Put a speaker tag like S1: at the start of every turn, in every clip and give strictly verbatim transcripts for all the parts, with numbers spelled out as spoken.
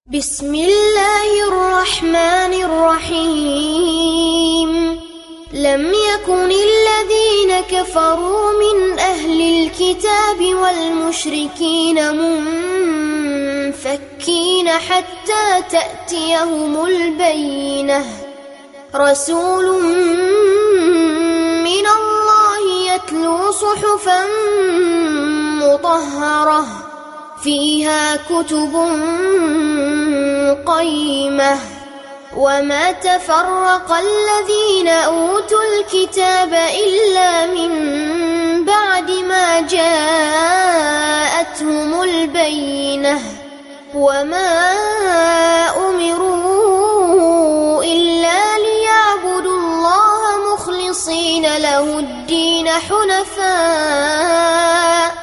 S1: بسم الله الرحمن الرحيم لم يكن الذين كفروا من أهل الكتاب والمشركين منفكين حتى تأتيهم البينة رسول من الله يتلو صحفا مطهرة فيها كتب قيمة وما تفرق الذين أوتوا الكتاب إلا من بعد ما جاءتهم البينة وما أمروا إلا ليعبدوا الله مخلصين له الدين حنفاء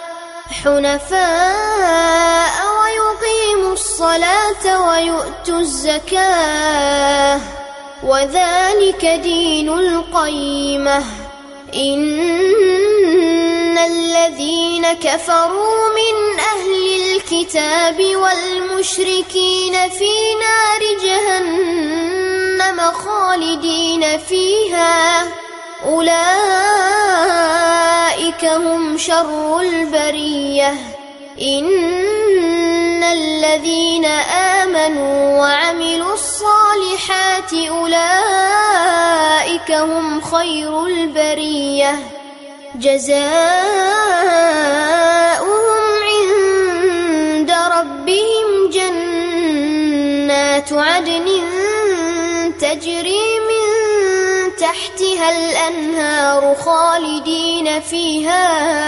S1: حنفاء ويقيموا الصلاة ويؤتوا الزكاة وذلك دين القيمة إن الذين كفروا من أهل الكتاب والمشركين في نار جهنم خالدين فيها أولئك هم شر البرية إن الذين آمنوا وعملوا الصالحات أولئك هم خير البرية جزاؤهم عند ربهم جنات عدن تجري من تحتها الأنهار خالدين فيها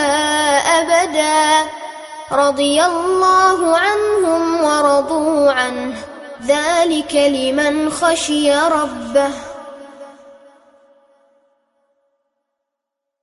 S1: أبدا رضي الله عنهم ورضوا عنه ذلك لمن خشي ربه.